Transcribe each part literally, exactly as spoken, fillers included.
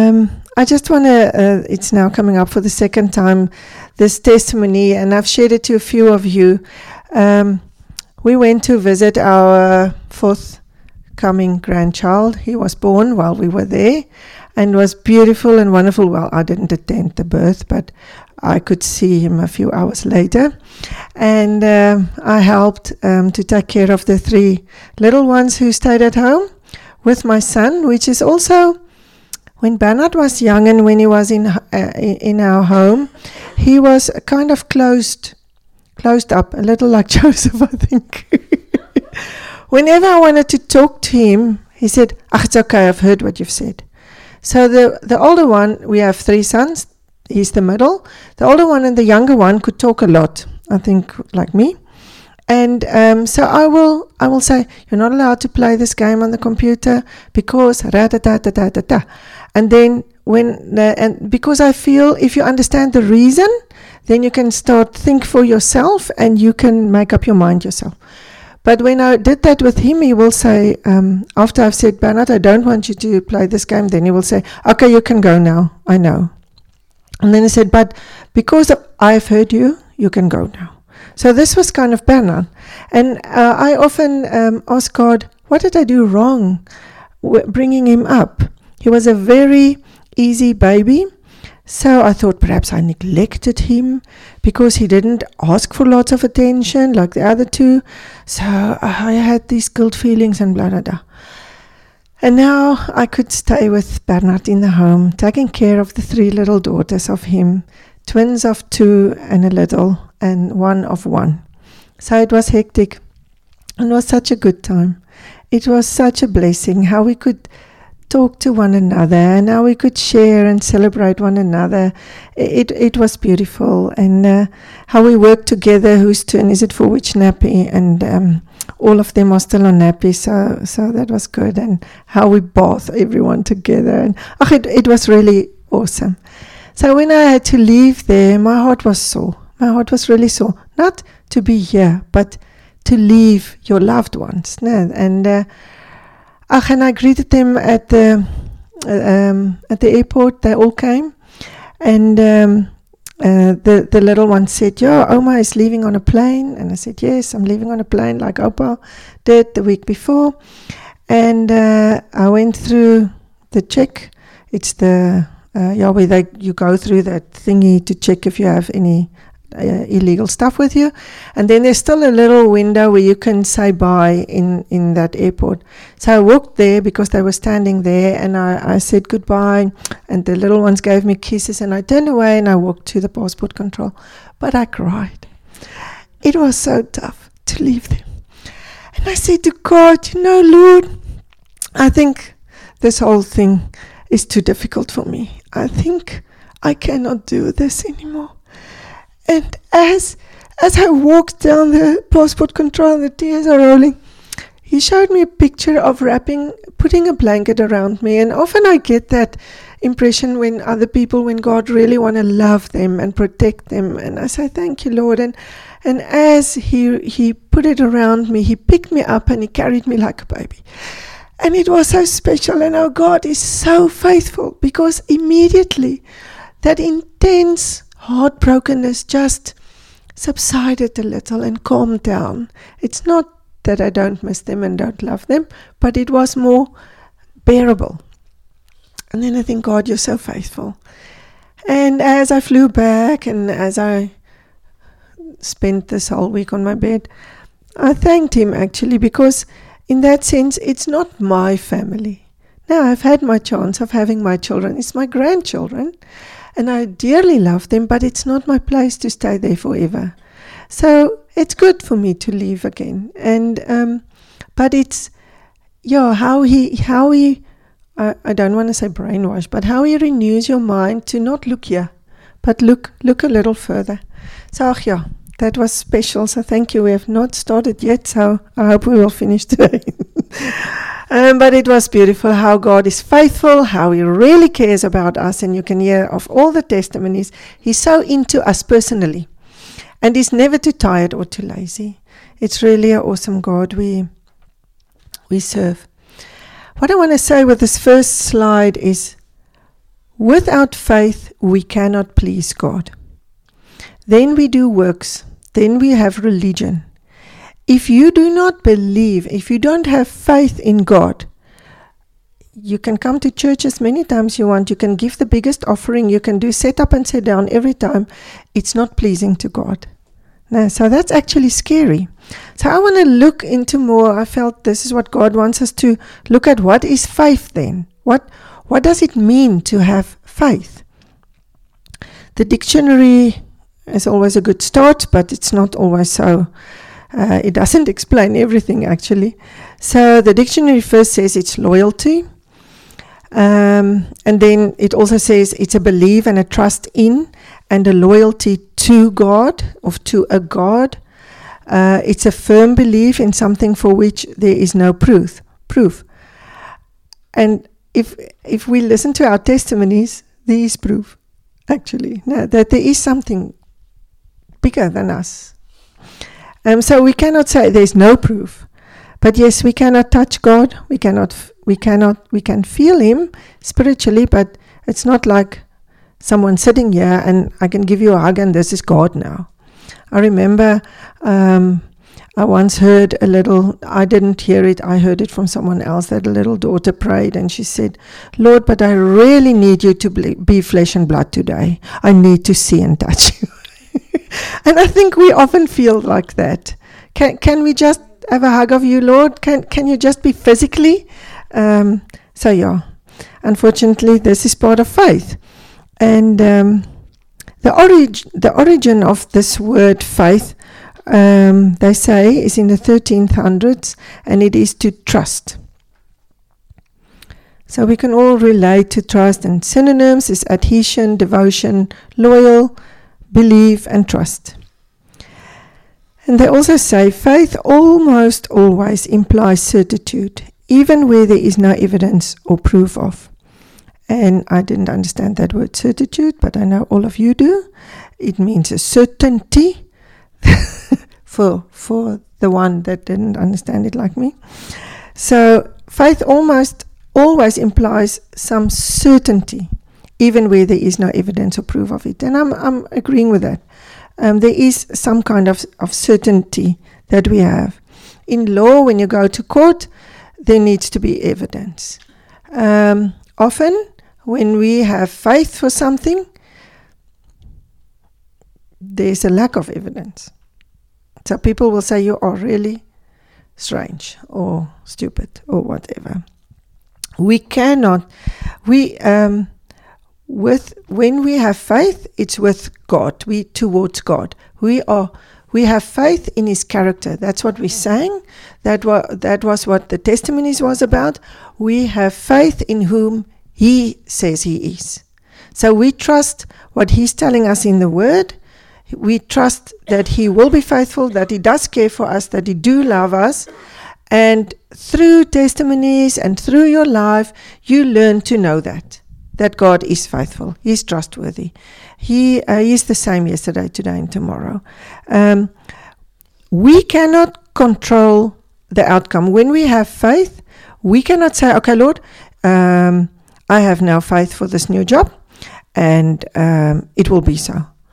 Um, I just want to, uh, it's now coming up for the second time, this testimony, and I've shared it to a few of you. Um, we went to visit our forthcoming grandchild. He was born while we were there, and was beautiful and wonderful. Well, I didn't attend the birth, but I could see him a few hours later. And um, I helped um, to take care of the three little ones who stayed at home with my son, which is also, when Bernard was young and when he was in uh, in our home, he was kind of closed, closed up, a little like Joseph, I think. Whenever I wanted to talk to him, he said, "Ah, it's okay, I've heard what you've said." So the, the older one, we have three sons, he's the middle. The older one and the younger one could talk a lot, I think, like me. And um, so I will I will say, "You're not allowed to play this game on the computer because ra-da-da-da-da-da-da." And then when the, and because I feel if you understand the reason, then you can start think for yourself and you can make up your mind yourself. But when I did that with him, he will say, um, after I've said, "Bernard, I don't want you to play this game," then he will say, "Okay, you can go now, I know." And then he said, "But because I've heard you, you can go now." So this was kind of Bernard. And uh, I often um, ask God, what did I do wrong w- bringing him up? He was a very easy baby. So I thought perhaps I neglected him because he didn't ask for lots of attention like the other two. So I had these guilt feelings and blah, blah, blah. And now I could stay with Bernard in the home, taking care of the three little daughters of him, twins of two and a little, and one of one. So it was hectic. It was such a good time. It was such a blessing how we could talk to one another and how we could share and celebrate one another. It it was beautiful. And uh, how we worked together, whose turn is it for which nappy, and um, all of them are still on nappy, so so that was good. And how we bath everyone together, and oh, it, it was really awesome. So when I had to leave there, my heart was sore. My heart was really sore. Not to be here, but to leave your loved ones. No? And uh, ach, and I greeted them at the um, at the airport. They all came, and um, uh, the the little one said, "Yeah, Oma is leaving on a plane." And I said, "Yes, I'm leaving on a plane, like Opa did the week before." And uh, I went through the check. It's the uh, yeah, where they you go through that thingy to check if you have any Uh, illegal stuff with you, and then there's still a little window where you can say bye in in that airport. So I walked there because they were standing there, and I, I said goodbye, and the little ones gave me kisses, and I turned away and I walked to the passport control, but I cried. It was so tough to leave them, and I said to God, "You know, Lord, I think this whole thing is too difficult for me. I think I cannot do this anymore." And as as I walked down the passport control and the tears are rolling, he showed me a picture of wrapping, putting a blanket around me. And often I get that impression when other people, when God really want to love them and protect them. And I say, "Thank you, Lord." And and as he he put it around me, he picked me up and he carried me like a baby. And it was so special. And our God is so faithful, because immediately that intense heartbrokenness just subsided a little and calmed down. It's not that I don't miss them and don't love them, but it was more bearable. And then I think, God, you're so faithful. And as I flew back and as I spent this whole week on my bed, I thanked him actually, because in that sense, it's not my family. Now, I've had my chance of having my children. It's my grandchildren. And I dearly love them, but it's not my place to stay there forever. So it's good for me to leave again. And um, but it's yeah, how he how he uh, I don't want to say brainwash, but how he renews your mind to not look here, but look look a little further. So yeah, that was special. So thank you. We have not started yet, so I hope we will finish today. Um, but it was beautiful how God is faithful, how he really cares about us. And you can hear of all the testimonies. He's so into us personally. And he's never too tired or too lazy. It's really an awesome God we, we serve. What I want to say with this first slide is Without faith, we cannot please God. Then we do works. Then we have religion. If you do not believe, if you don't have faith in God, you can come to church as many times you want. You can give the biggest offering. You can do set up and sit down every time. It's not pleasing to God. No, so that's actually scary. So I want to look into more. I felt this is what God wants us to look at. What is faith then? What what does it mean to have faith? The dictionary is always a good start, but it's not always so. Uh, it doesn't explain everything actually. So the dictionary first says it's loyalty. Um, and then it also says it's a belief and a trust in and a loyalty to God or to a God. Uh, it's a firm belief in something for which there is no proof. Proof. And if if we listen to our testimonies, there is proof, actually, no, that there is something bigger than us. Um, so we cannot say there's no proof. But yes, we cannot touch God. We cannot. We cannot. We can feel Him spiritually, but it's not like someone sitting here and I can give you a hug and this is God now. I remember um, I once heard a little. I didn't hear it. I heard it from someone else. That a little daughter prayed and she said, "Lord, but I really need you to be flesh and blood today. I need to see and touch you." And I think we often feel like that. Can can we just have a hug of you, Lord? Can can you just be physically? Um, so yeah, unfortunately, this is part of faith, and um, the origin the origin of this word faith, um, they say, is in the thirteenth hundreds, and it is to trust. So we can all relate to trust, and synonyms is adhesion, devotion, loyal, believe, and trust. And they also say faith almost always implies certitude, even where there is no evidence or proof of. And I didn't understand that word certitude, but I know all of you do. It means a certainty for for the one that didn't understand it like me. So faith almost always implies some certainty, even where there is no evidence or proof of it. And I'm I'm agreeing with that. Um, there is some kind of, of certainty that we have. In law, when you go to court, there needs to be evidence. Um, often, when we have faith for something, there's a lack of evidence. So people will say you are really strange or stupid or whatever. We cannot, we... Um, With when we have faith, it's with God. We towards God. We are we have faith in His character. That's what we sang. That was that was what the testimonies was about. We have faith in whom He says He is. So we trust what He's telling us in the Word. We trust that He will be faithful, that He does care for us, that He do love us. And through testimonies and through your life, you learn to know that. That God is faithful. He is trustworthy. He uh, is the same yesterday, today, and tomorrow. Um, we cannot control the outcome. When we have faith, we cannot say, okay, Lord, um, I have now faith for this new job, and um, it will be so.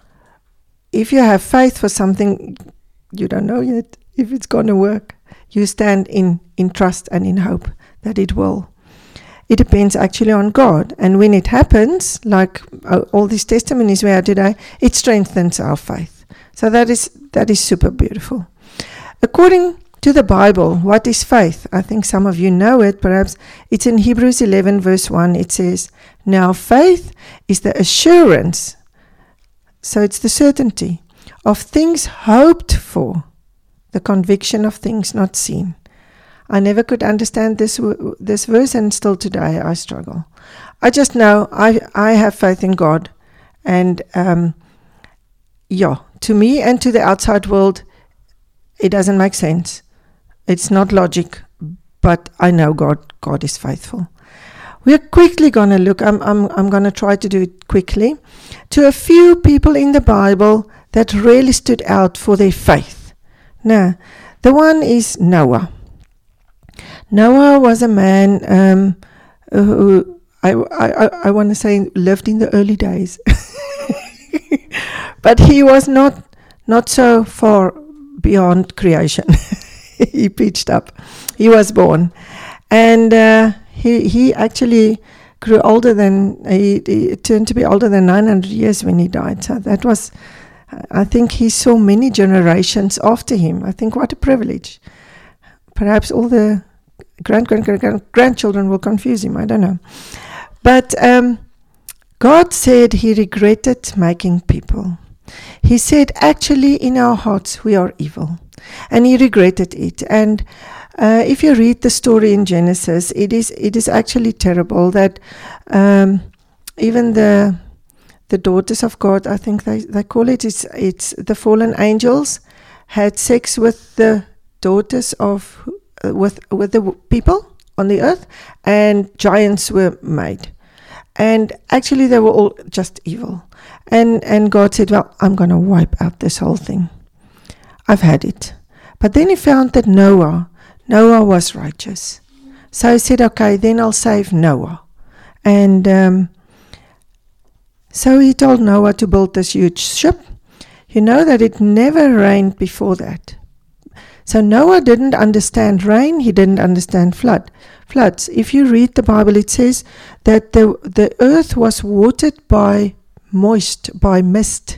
If you have faith for something, you don't know yet if it's going to work. You stand in, in trust and in hope that it will. It depends actually on God. And when it happens, like uh, all these testimonies we had today, it strengthens our faith. So that is that is super beautiful. According to the Bible, what is faith? I think some of you know it. Perhaps it's in Hebrews eleven verse one. It says, now faith is the assurance, so it's the certainty of things hoped for, the conviction of things not seen. I never could understand this w- this verse, and still today I struggle. I just know I I have faith in God, and um, yeah, to me and to the outside world, it doesn't make sense. It's not logic, but I know God. God is faithful. We're quickly going to look. I'm I'm I'm going to try to do it quickly, to a few people in the Bible that really stood out for their faith. Now, the one is Noah. Noah was a man um, who I, I, I want to say lived in the early days. But he was not not so far beyond creation. He pitched up. He was born. And uh, he he actually grew older than, he, he turned to be older than nine hundred years when he died. So that was, I think he saw many generations after him. I think what a privilege. Perhaps all the grand, grand, grand, grand grandchildren will confuse him. I don't know. But um, God said he regretted making people. He said, actually, in our hearts, we are evil. And he regretted it. And uh, if you read the story in Genesis, it is it is actually terrible that um, even the the daughters of God, I think they, they call it, it's, it's the fallen angels, had sex with the daughters of, uh, with, with the w- people on the earth, and giants were made. And actually they were all just evil. And and God said, well, I'm going to wipe out this whole thing. I've had it. But then he found that Noah, Noah was righteous. So he said, okay, then I'll save Noah. And um, so he told Noah to build this huge ship. You know that it never rained before that. So Noah didn't understand rain. He didn't understand flood. Floods. If you read the Bible, it says that the the earth was watered by moist, by mist.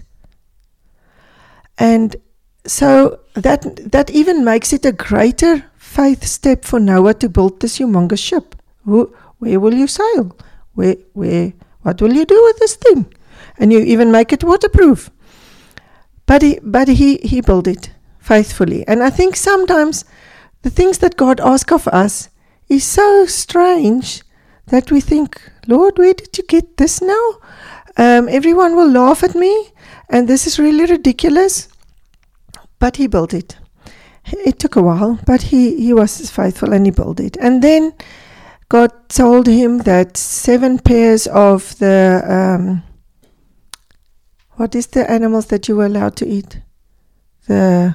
And so that that even makes it a greater faith step for Noah to build this humongous ship. Who, where will you sail? Where where what will you do with this thing? And you even make it waterproof. But he but he, he built it faithfully. And I think sometimes the things that God asks of us is so strange that we think, Lord, where did you get this now? Um, everyone will laugh at me, and this is really ridiculous. But he built it. It took a while, but he, he was faithful and he built it. And then God told him that seven pairs of the, um, what is the animals that you were allowed to eat? The,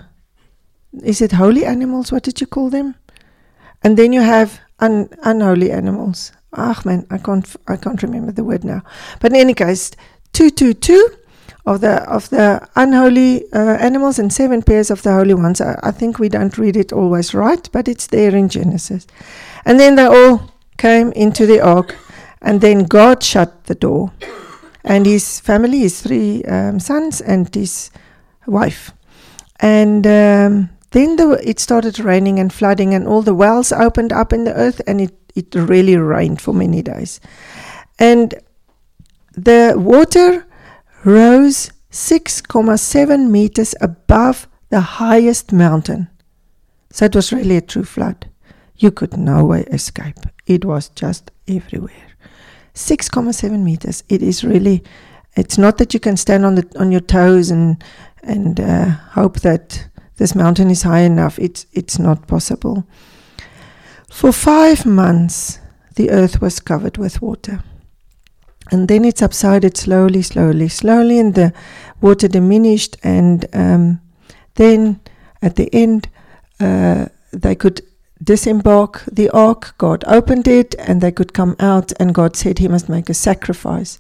is it holy animals? What did you call them? And then you have un, unholy animals. Ah, man, I can't I can't remember the word now. But in any case, two, two, two of the of the unholy uh, animals and seven pairs of the holy ones. I, I think we don't read it always right, but it's there in Genesis. And then they all came into the ark, and then God shut the door. And his family, his three um, sons and his wife. And um, then the, it started raining and flooding, and all the wells opened up in the earth, and it, it really rained for many days. And the water rose six point seven meters above the highest mountain. So it was really a true flood. You could no way escape. It was just everywhere. six point seven meters. It is really, it's not that you can stand on the on your toes and and uh, hope that this mountain is high enough. It's it's not possible. For five months, the earth was covered with water. And then it subsided slowly, slowly, slowly, and the water diminished. And um, then at the end, uh, they could disembark the ark. God opened it, and they could come out. And God said he must make a sacrifice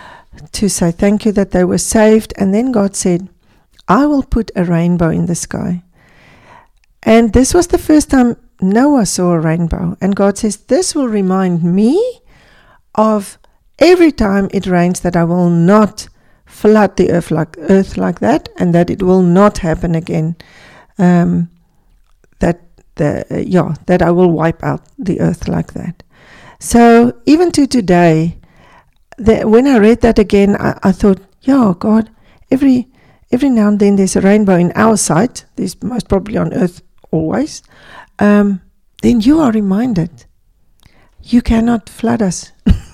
to say thank you that they were saved. And then God said, I will put a rainbow in the sky. And this was the first time Noah saw a rainbow. And God says, this will remind me of every time it rains that I will not flood the earth like earth like that, and that it will not happen again. Um, that the uh, yeah, that I will wipe out the earth like that. So even to today, the, when I read that again, I, I thought, yeah, God, every every now and then there's a rainbow in our sight. There's most probably on earth always. Um, then you are reminded, you cannot flood us.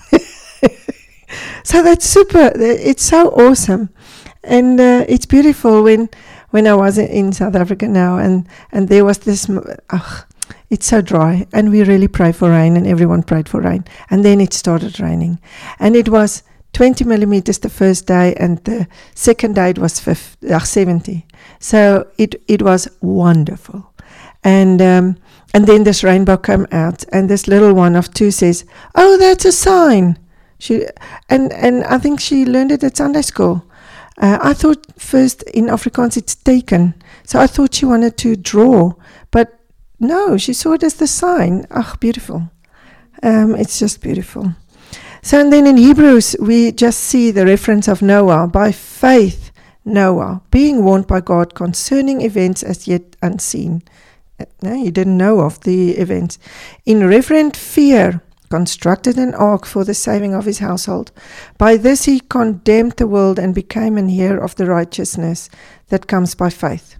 So that's super. It's so awesome, and uh, it's beautiful. When when I was in South Africa now, and and there was this. Uh, it's so dry, and we really pray for rain, and everyone prayed for rain, and then it started raining, and it was twenty millimeters the first day, and the second day it was fifty, uh, seventy. So it it was wonderful, and um, and then this rainbow came out, and this little one of two says, "Oh, that's a sign." She and and I think she learned it at Sunday school. Uh, I thought first in Afrikaans it's teken, so I thought she wanted to draw, but no, she saw it as the sign. Ah, beautiful. Um, it's just beautiful. So and then in Hebrews we just see the reference of Noah. By faith, Noah, being warned by God concerning events as yet unseen. Uh, no, he didn't know of the events. In reverent fear, constructed an ark for the saving of his household. By this he condemned the world and became an heir of the righteousness that comes by faith.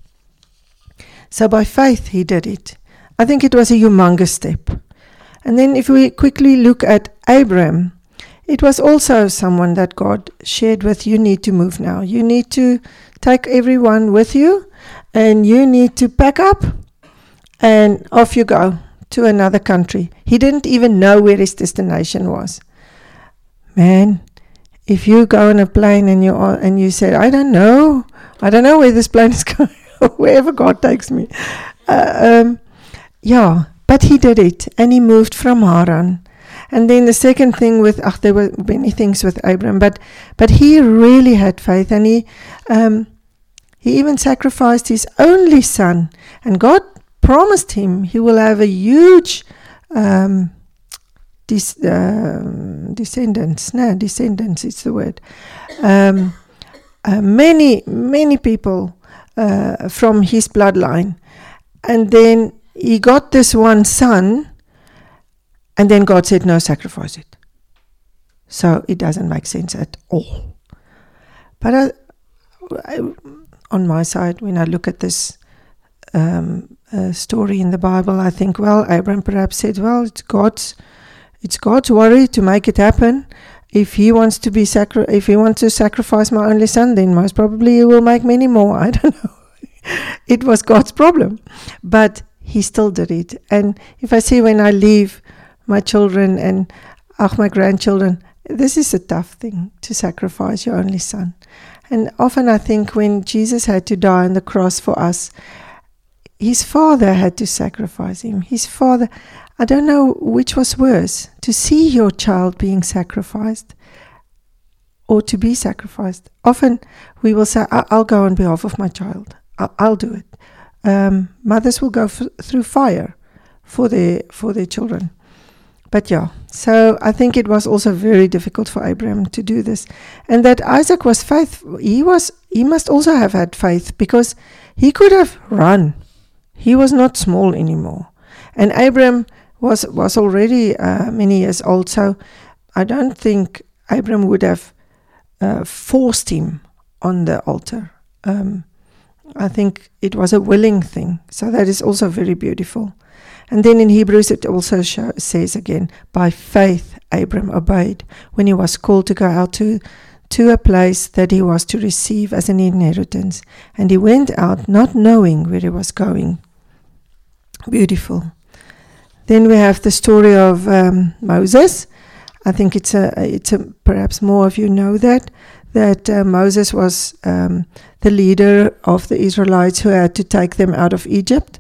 So by faith he did it. I think it was a humongous step. And then if we quickly look at Abraham, it was also someone that God shared with, you need to move now. You need to take everyone with you and you need to pack up and off you go to another country. He didn't even know where his destination was. Man, if you go on a plane and you are, and you say, I don't know, I don't know where this plane is going, wherever God takes me. Uh, um, yeah, but he did it, and he moved from Haran. And then the second thing with, ach, there were many things with Abraham, but but he really had faith, and he um, he even sacrificed his only son, and God promised him he will have a huge um, des- uh, descendants. No, descendants is the word. Um, uh, many, many people uh, from his bloodline. And then he got this one son, and then God said, no, sacrifice it. So it doesn't make sense at all. But I, I, on my side, when I look at this um, uh, story in the Bible, I think, well, Abraham perhaps said, well, it's God's, it's God's worry to make it happen. If he wants to be sacri- if he wants to sacrifice my only son, then most probably he will make many more. I don't know. It was God's problem, but he still did it. And if I see when I leave my children and ach, my grandchildren, this is a tough thing to sacrifice your only son. And often I think when Jesus had to die on the cross for us, his father had to sacrifice him. His father, I don't know which was worse, to see your child being sacrificed or to be sacrificed. Often we will say, I'll go on behalf of my child. I'll, I'll do it. Um, mothers will go f- through fire for their for their children. But yeah, so I think it was also very difficult for Abraham to do this. And that Isaac was faithful. He was. He must also have had faith, because he could have run. He was not small anymore. And Abraham was, was already uh, many years old, so I don't think Abraham would have uh, forced him on the altar. Um, I think it was a willing thing. So that is also very beautiful. And then in Hebrews it also show, says again, by faith Abram obeyed when he was called to go out to, to a place that he was to receive as an inheritance. And he went out not knowing where he was going. Beautiful. Then we have the story of um, Moses. I think it's a, it's a, perhaps more of you know that, that uh, Moses was um, the leader of the Israelites who had to take them out of Egypt.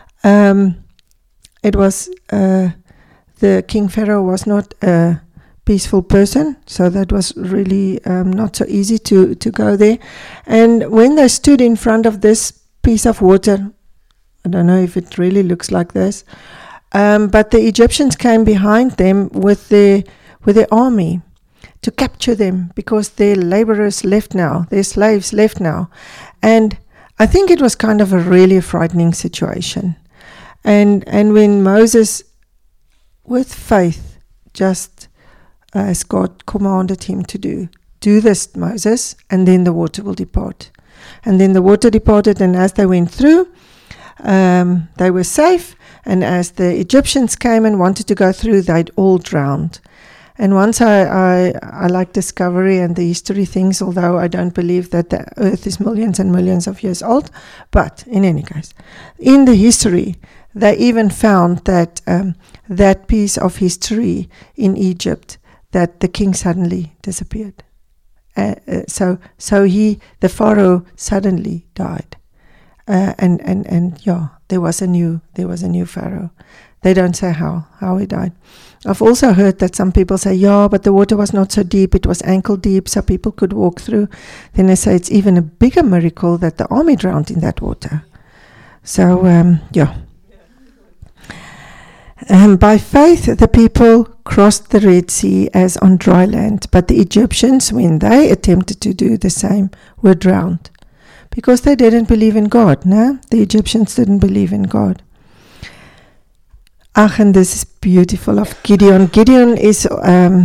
Um, it was, uh, the King Pharaoh was not a peaceful person, so that was really um, not so easy to, to go there. And when they stood in front of this piece of water, I don't know if it really looks like this, um, but the Egyptians came behind them with their, with their army to capture them, because their laborers left now, their slaves left now. And I think it was kind of a really frightening situation. And and when Moses, with faith, just as God commanded him to do, do this, Moses, and then the water will depart. And then the water departed, and as they went through, um, they were safe. And as the Egyptians came and wanted to go through, they'd all drowned. And once I, I, I like discovery and the history things, although I don't believe that the earth is millions and millions of years old. But in any case, in the history, they even found that um, that piece of history in Egypt, that the king suddenly disappeared. Uh, uh, so so he, the Pharaoh, suddenly died. Uh, and, and, and yeah, there was a new there was a new Pharaoh. They don't say how, how he died. I've also heard that some people say, yeah, but the water was not so deep. It was ankle deep, so people could walk through. Then they say it's even a bigger miracle that the army drowned in that water. So, um, yeah. Um, by faith, the people crossed the Red Sea as on dry land, but the Egyptians, when they attempted to do the same, were drowned. Because they didn't believe in God, no? The Egyptians didn't believe in God. Ach, and this is beautiful of Gideon. Gideon is, um,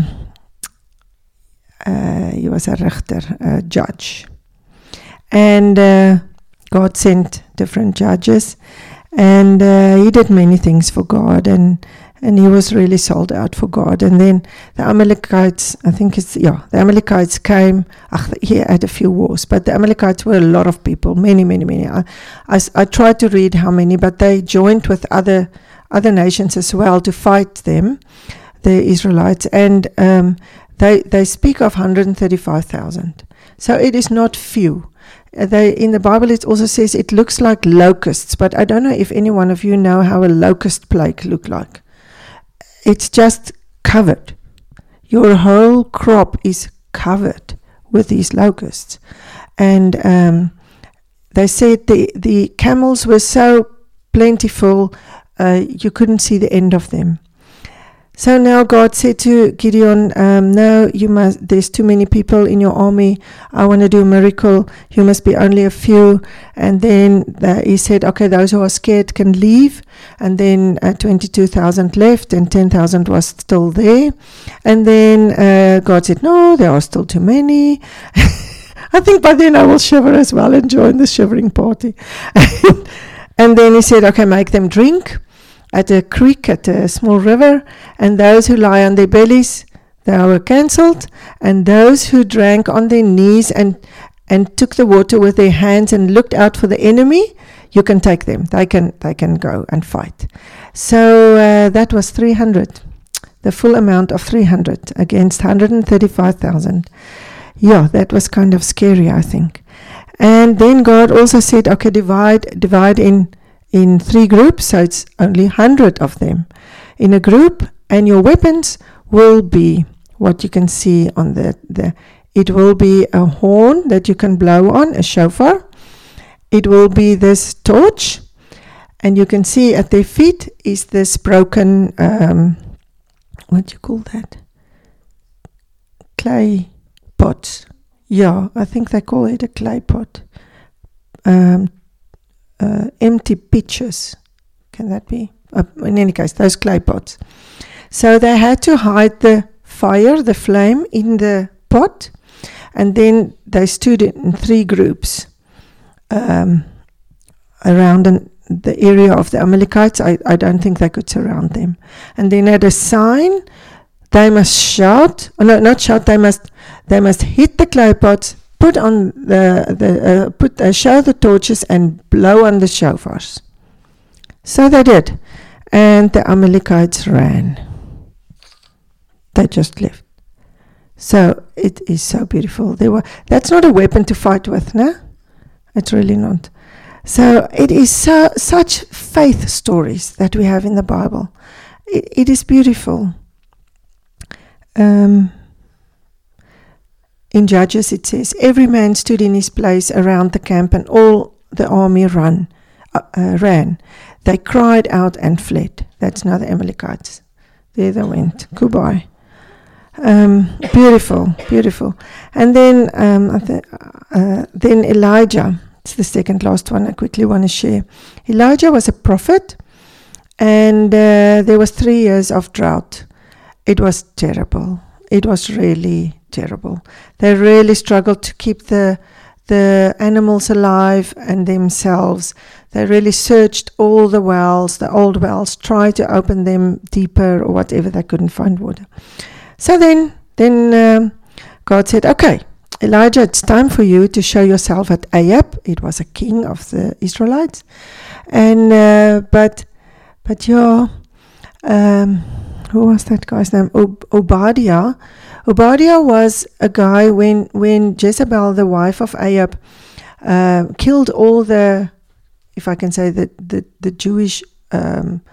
uh, he was a richter, a judge. And uh, God sent different judges. And uh, he did many things for God. And, and he was really sold out for God. And then the Amalekites, I think it's, yeah, the Amalekites came. Ach, he had a few wars. But the Amalekites were a lot of people. Many, many, many. I, I, I tried to read how many, but they joined with other other nations as well to fight them, the Israelites, and um, they they speak of one hundred thirty-five thousand. So it is not few. Uh, they in the Bible it also says it looks like locusts, but I don't know if any one of you know how a locust plague look like. It's just covered. Your whole crop is covered with these locusts, and um, they said the the camels were so plentiful. Uh, you couldn't see the end of them. So now God said to Gideon, um, no, you must, there's too many people in your army. I want to do a miracle. You must be only a few. And then uh, he said, okay, those who are scared can leave. And then uh, twenty-two thousand left and ten thousand was still there. And then uh, God said, no, there are still too many. I think by then I will shiver as well and join the shivering party. And then he said, okay, make them drink at a creek, at a small river, and those who lie on their bellies, they were cancelled, and those who drank on their knees and and took the water with their hands and looked out for the enemy, you can take them. They can they can go and fight. So uh, that was three hundred, the full amount of three hundred against one hundred thirty-five thousand. Yeah, that was kind of scary, I think. And then God also said, okay, divide divide in in three groups, so it's only one hundred of them in a group, and your weapons will be what you can see on the, the it will be a horn that you can blow on, a shofar. It will be this torch, and you can see at their feet is this broken, um, what do you call that? Clay pot. Yeah, I think they call it a clay pot. Um, uh, empty pitchers. Can that be? Uh, in any case, those clay pots. So they had to hide the fire, the flame, in the pot. And then they stood in three groups um, around an, the area of the Amalekites. I, I don't think they could surround them. And then at a sign, they must shout. Oh, no, not shout. They must. They must hit the clay pots, put on the the uh, put uh, show the torches, and blow on the shofars. So they did, and the Amalekites ran. They just left. So it is so beautiful. They were. That's not a weapon to fight with, no. It's really not. So it is so such faith stories that we have in the Bible. It, it is beautiful. Um, in Judges it says, every man stood in his place around the camp, and all the army run, uh, uh, ran. They cried out and fled. That's now the Amalekites. There they went. Goodbye. Um, beautiful, beautiful. And then, um, th- uh, then Elijah. It's the second last one I quickly want to share. Elijah was a prophet, and uh, there was three years of drought. It was terrible. It was really terrible. They really struggled to keep the the animals alive and themselves. They really searched all the wells, the old wells, tried to open them deeper or whatever. They couldn't find water. So then, then um, God said, okay, Elijah, it's time for you to show yourself at Ahab. It was a king of the Israelites. And, uh, but, but yeah, um, who was that guy's name? Ob- Obadiah. Obadiah was a guy when, when Jezebel, the wife of Ahab, uh, killed all the, if I can say, the, the, the Jewish um,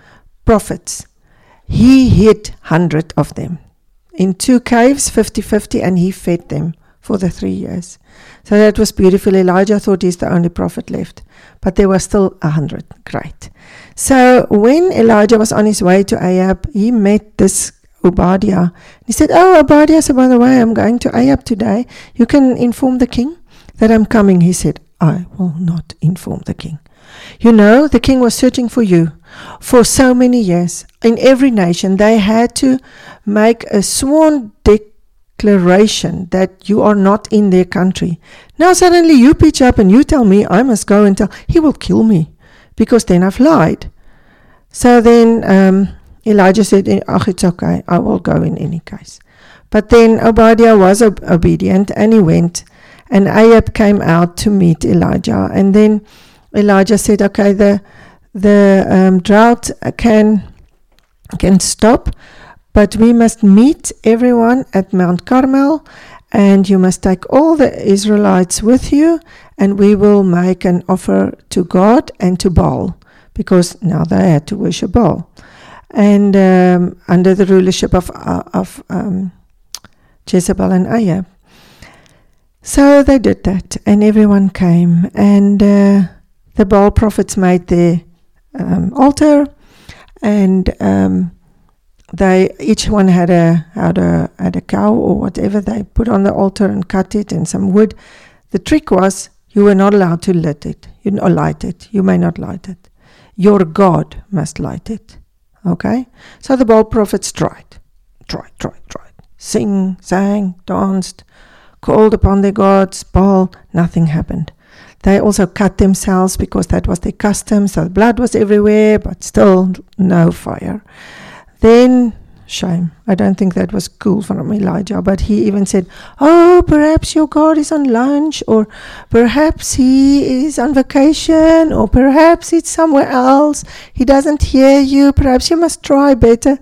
prophets. He hid one hundred of them in two caves, fifty-fifty, and he fed them for the three years. So that was beautiful. Elijah thought he's the only prophet left, but there were still a hundred. Great. So when Elijah was on his way to Ahab, he met this Obadiah. He said, oh, Obadiah, so by the way, I'm going to Ahab today. You can inform the king that I'm coming. He said, I will not inform the king. You know, the king was searching for you for so many years. In every nation, they had to make a sworn declaration that you are not in their country. Now suddenly you pitch up and you tell me I must go and tell. He will kill me because then I've lied. So then um, Elijah said, oh, it's okay. I will go in any case. But then Obadiah was ob- obedient and he went. And Ahab came out to meet Elijah. And then Elijah said, okay, the the um, drought can can stop, but we must meet everyone at Mount Carmel, and you must take all the Israelites with you, and we will make an offer to God and to Baal, because now they had to worship Baal, and um, under the rulership of uh, of um, Jezebel and Ahab. So they did that, and everyone came, and uh, the Baal prophets made their um, altar, and um, they each one had a had a had a cow or whatever they put on the altar and cut it and some wood. The trick was you were not allowed to lit it. You not light it. You may not light it. Your God must light it. Okay. So the Baal prophets tried, tried, tried, tried, sing, sang, danced, called upon their gods. Baal, nothing happened. They also cut themselves because that was their custom, so blood was everywhere, but still no fire. Then, shame, I don't think that was cool from Elijah, but he even said, oh, perhaps your God is on lunch, or perhaps he is on vacation, or perhaps it's somewhere else. He doesn't hear you. Perhaps you must try better.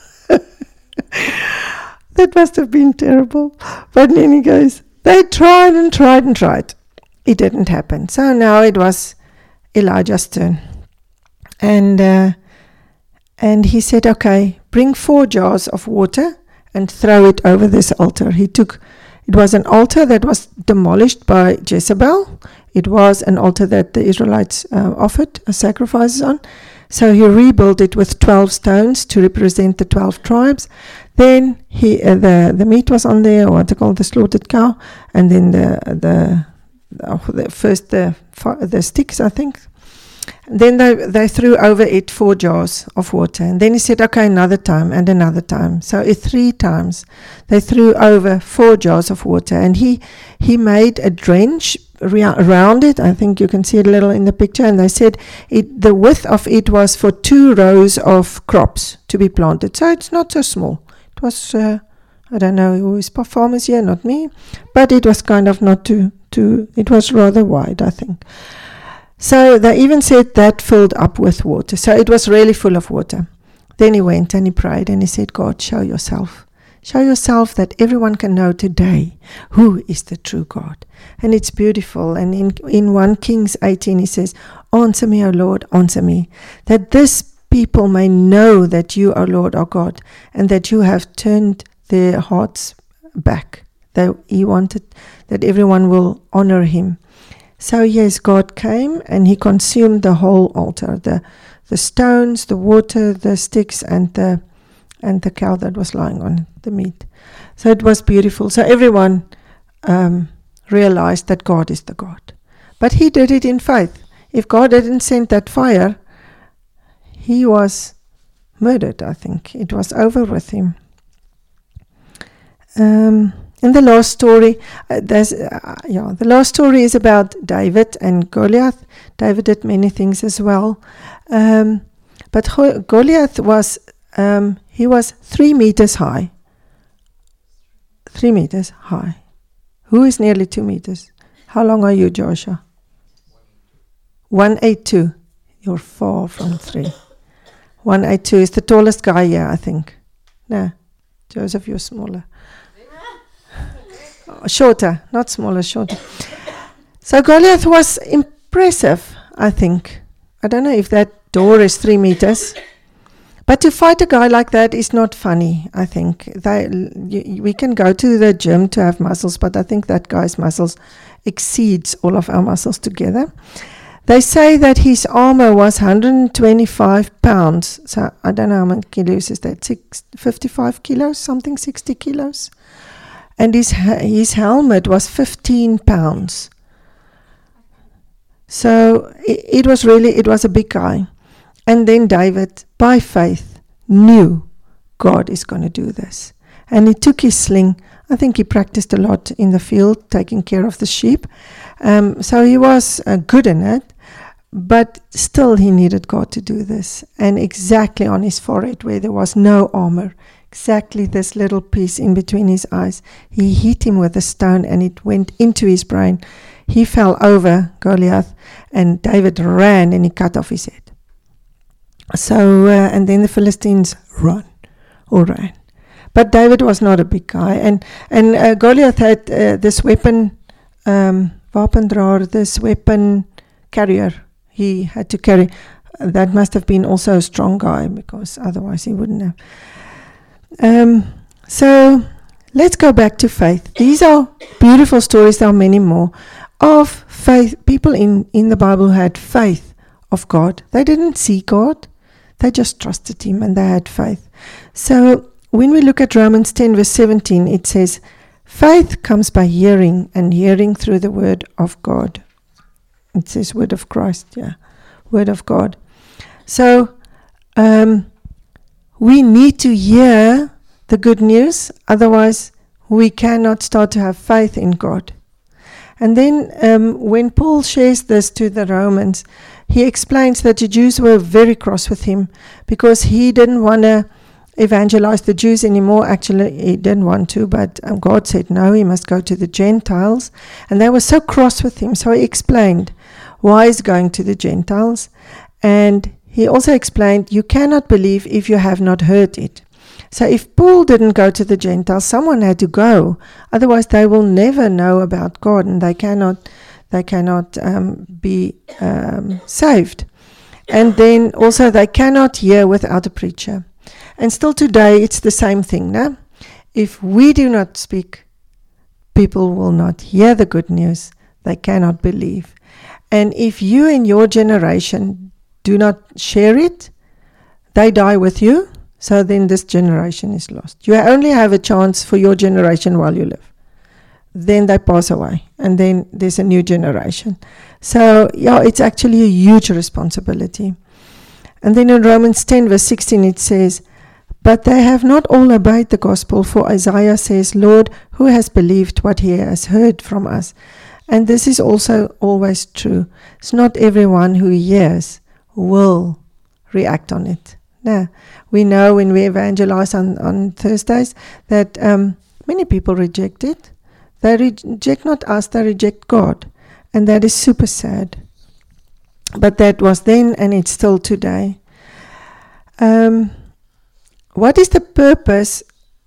That must have been terrible. But in any case, they tried and tried and tried. It didn't happen. So now it was Elijah's turn. And uh, and he said, okay, bring four jars of water and throw it over this altar. He took, it was an altar that was demolished by Jezebel. It was an altar that the Israelites uh, offered sacrifices on. So he rebuilt it with twelve stones to represent the twelve tribes. Then he uh, the, the meat was on there, or what they call the slaughtered cow, and then the the Oh, the first the the sticks, I think. And then they they threw over it four jars of water, and then he said, okay, another time and another time. So it, three times they threw over four jars of water, and he he made a drench around it. I think you can see it a little in the picture. And they said it the width of it was for two rows of crops to be planted. So it's not so small. It was uh, I don't know who is farmers here, not me, but it was kind of not too. To, it was rather wide, I think. So they even said that filled up with water. So it was really full of water. Then he went and he prayed and he said, God, show yourself. Show yourself that everyone can know today who is the true God. And it's beautiful. And in, in First Kings eighteen, he says, answer me, O Lord, answer me, that this people may know that you, O Lord, are God, and that you have turned their hearts back. They, he wanted that everyone will honor him. So yes, God came and he consumed the whole altar, the the stones, the water, the sticks, and the and the cow that was lying on the meat. So it was beautiful. So everyone um, realized that God is the God. But he did it in faith. If God didn't send that fire, he was murdered, I think. It was over with him. Um... In the last story, uh, there's uh, yeah, the last story is about David and Goliath. David did many things as well, um, but Go- Goliath was um, he was three meters high. Three meters high. Who is nearly two meters? How long are you, Joshua? One eight two. You're far from three. One eight two is the tallest guy here, I think. No, Joseph, you're smaller. Shorter, not smaller, shorter. So Goliath was impressive, I think. I don't know if that door is three meters. But to fight a guy like that is not funny, I think. They, you, we can go to the gym to have muscles, but I think that guy's muscles exceeds all of our muscles together. They say that his armor was one hundred twenty-five pounds. So I don't know how many kilos is that. Six, fifty-five kilos, something, sixty kilos. And his his helmet was fifteen pounds. So it, it was really, it was a big guy. And then David, by faith, knew God is going to do this. And he took his sling. I think he practiced a lot in the field, taking care of the sheep. Um, so he was uh, good in it. But still he needed God to do this. And exactly on his forehead where there was no armor, exactly this little piece in between his eyes, he hit him with a stone and it went into his brain. He fell over Goliath and David ran and he cut off his head. So, uh, and then the Philistines run or ran. But David was not a big guy. And, and uh, Goliath had uh, this weapon, um, wapendraer, this weapon carrier. He had to carry. Uh, that must have been also a strong guy because otherwise he wouldn't have. Um, so let's go back to faith. These are beautiful stories. There are many more of faith. People in, in the Bible had faith of God. They didn't see God. They just trusted him and they had faith. So when we look at Romans ten verse seventeen, it says, faith comes by hearing and hearing through the word of God. It says word of Christ, yeah, word of God. So um, we need to hear the good news, otherwise we cannot start to have faith in God. And then um, when Paul shares this to the Romans, he explains that the Jews were very cross with him because he didn't want to evangelize the Jews anymore. Actually, he didn't want to, but um, God said no, he must go to the Gentiles. And they were so cross with him. So he explained why he's going to the Gentiles. And he also explained, you cannot believe if you have not heard it. So if Paul didn't go to the Gentiles, someone had to go. Otherwise, they will never know about God and they cannot they cannot um, be um, saved. And then also they cannot hear without a preacher. And still today, it's the same thing. No? If we do not speak, people will not hear the good news. They cannot believe. And if you in your generation do not share it, they die with you. So then this generation is lost. You only have a chance for your generation while you live. Then they pass away. And then there's a new generation. So, yeah, it's actually a huge responsibility. And then in Romans ten verse sixteen it says, but they have not all obeyed the gospel, for Isaiah says, Lord, who has believed what he has heard from us? And this is also always true. It's not everyone who hears will react on it. No. We know when we evangelize on, on Thursdays that um, many people reject it. They reject not us, they reject God. And that is super sad. But that was then and it's still today. Um, what is the purpose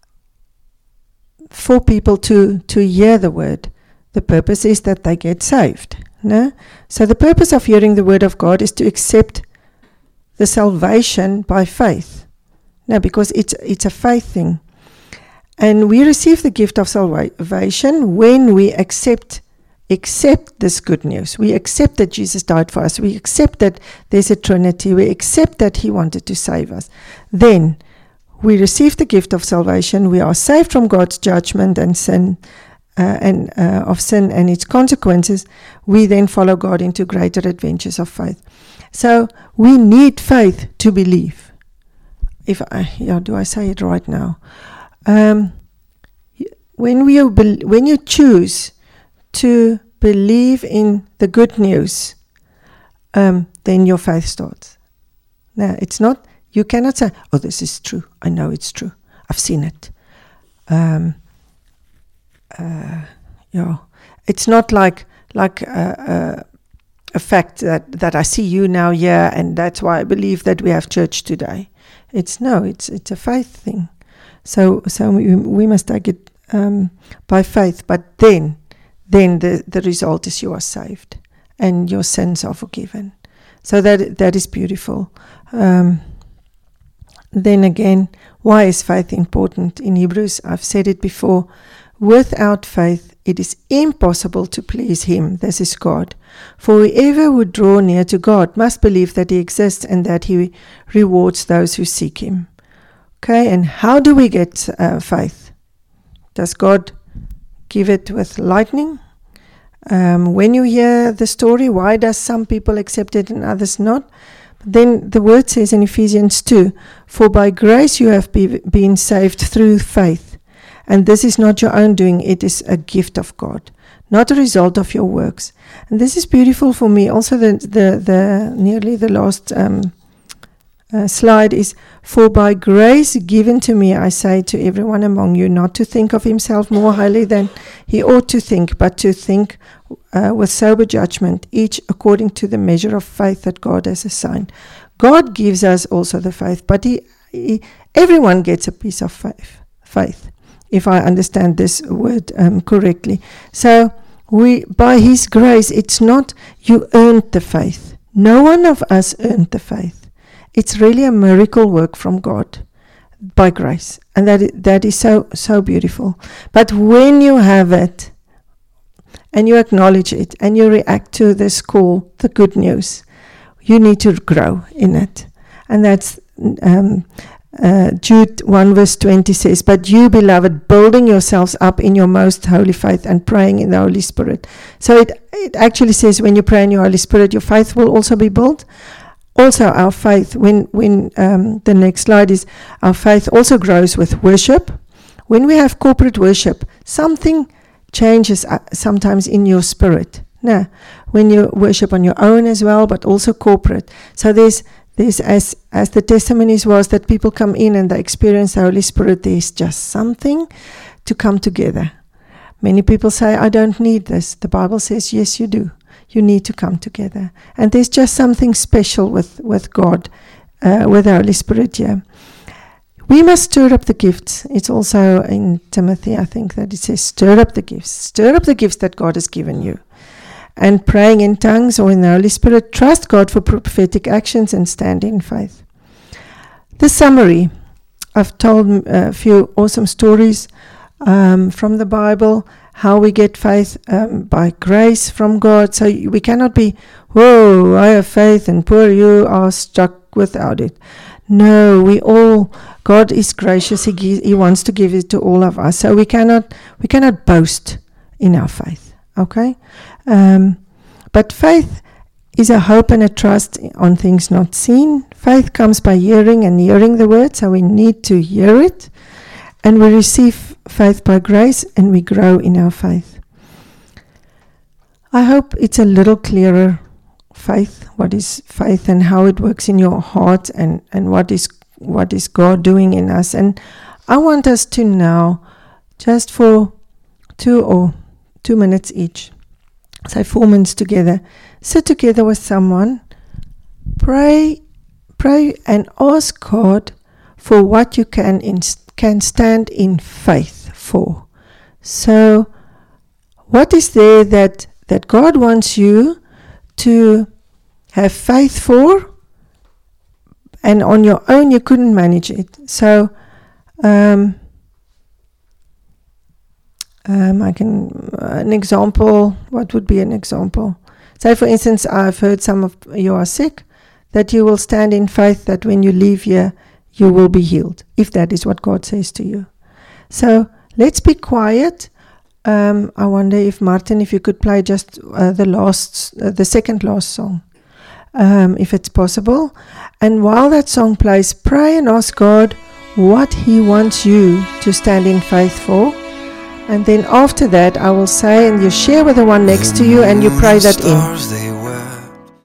for people to, to hear the word? The purpose is that they get saved. No? So the purpose of hearing the word of God is to accept the salvation by faith. No, because it's it's a faith thing. And we receive the gift of salvation when we accept accept this good news. We accept that Jesus died for us. We accept that there's a Trinity. We accept that he wanted to save us. Then we receive the gift of salvation. We are saved from God's judgment and sin uh, and uh, of sin and its consequences. We then follow God into greater adventures of faith. So we need faith to believe. If I, yeah, do I say it right now? Um, when we when you choose to believe in the good news, um, then your faith starts. Now, it's not. You cannot say, "Oh, this is true. I know it's true. I've seen it." Um, uh, yeah, it's not like like. Uh, uh, a fact that, that I see you now here and that's why I believe that we have church today. It's no, it's it's a faith thing. So so we, we must take it um, by faith, but then then the, the result is you are saved and your sins are forgiven. So that that is beautiful. Um, then again, why is faith important? In Hebrews, I've said it before, without faith it is impossible to please him, this is God. For whoever would draw near to God must believe that he exists and that he rewards those who seek him. Okay, and how do we get uh, faith? Does God give it with lightning? Um, when you hear the story, why does some people accept it and others not? Then the word says in Ephesians two, for by grace you have be, been saved through faith. And this is not your own doing, it is a gift of God, not a result of your works. And this is beautiful for me. Also the, the, the nearly the last um, uh, slide is, for by grace given to me, I say to everyone among you, not to think of himself more highly than he ought to think, but to think uh, with sober judgment, each according to the measure of faith that God has assigned. God gives us also the faith, but he, he, everyone gets a piece of faith, faith, if I understand this word um, correctly. So we, by his grace, it's not you earned the faith. No one of us earned the faith. It's really a miracle work from God by grace. And that that is so, so beautiful. But when you have it, and you acknowledge it, and you react to this call, the good news, you need to grow in it. And that's um, uh, Jude one verse twenty says, but you, beloved, building yourselves up in your most holy faith and praying in the Holy Spirit. So it, it actually says when you pray in your Holy Spirit, your faith will also be built. Also, our faith, when, when um, the next slide is, our faith also grows with worship. When we have corporate worship, something changes uh, sometimes in your spirit. No, when you worship on your own as well, but also corporate. So there's, there's as, as the testimonies was that people come in and they experience the Holy Spirit, there's just something to come together. Many people say, I don't need this. The Bible says, yes, you do. You need to come together. And there's just something special with, with God, uh, with the Holy Spirit here. We must stir up the gifts. It's also in Timothy, I think, that it says, stir up the gifts. Stir up the gifts that God has given you. And praying in tongues or in the Holy Spirit, trust God for prophetic actions and stand in faith. The summary. I've told a few awesome stories um, from the Bible, how we get faith um, by grace from God. So we cannot be, whoa, I have faith and poor you are stuck without it. No, we all, God is gracious. He gives, He wants to give it to all of us. So we cannot, we cannot boast in our faith. Okay? Um, but faith is a hope and a trust on things not seen. Faith comes by hearing and hearing the word. So we need to hear it. And we receive faith by grace, and we grow in our faith. I hope it's a little clearer, faith, what is faith and how it works in your heart, and, and what is what is God doing in us. And I want us to now, just for two or two minutes each, say four minutes together, sit together with someone, pray, pray and ask God for what you can inst- can stand in faith for. So what is there that that God wants you to have faith for, and on your own you couldn't manage it? So um, um, I can uh, an example, what would be an example? Say for instance, I've heard some of you are sick, that you will stand in faith that when you leave here you will be healed, if that is what God says to you. So let's be quiet. Um, I wonder if Martin, if you could play just uh, the last, uh, the second last song, um, if it's possible. And while that song plays, pray and ask God what He wants you to stand in faith for. And then after that, I will say, and you share with the one next to you, and you pray that in.